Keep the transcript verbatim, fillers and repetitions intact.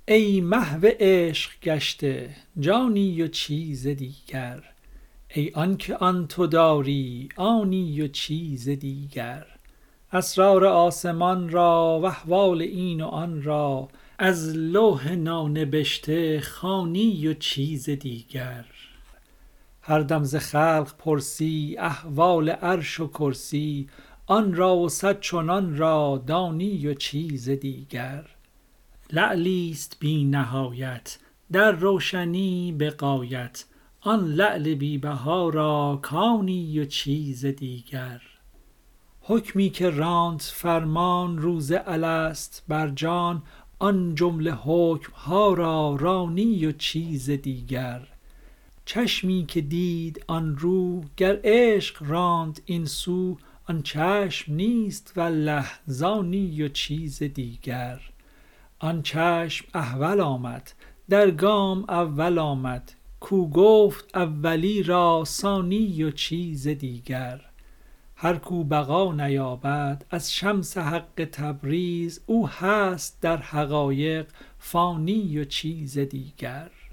ای محو عشق گشته جانی و چیز دیگر، ای آنکه آن تو داری آنی و چیز دیگر. اسرار آسمان را و احوال این و آن را، از لوح نانبشته خوانی و چیز دیگر. هر دم ز خلق پرسی احوال عرش و کرسی، آن را و صد چنان را دانی و چیز دیگر. لعلیست بی نهایت در روشنی به غایت، آن لعل بی بها را کانی و چیز دیگر. حکمی که راند فرمان روز الست بر جان، آن جمله حکم ها را رانی و چیز دیگر. چشمی که دید آن رو گر عشق راند این سو، آن چشم نیست والله زانی و چیز دیگر. آن چشم احول آمد در گام اول آمد، کو گفت اولی را ثانی و چیز دیگر. هر کو بقا نیابد از شمس حق تبریز، او هست در حقایق فانی و چیز دیگر.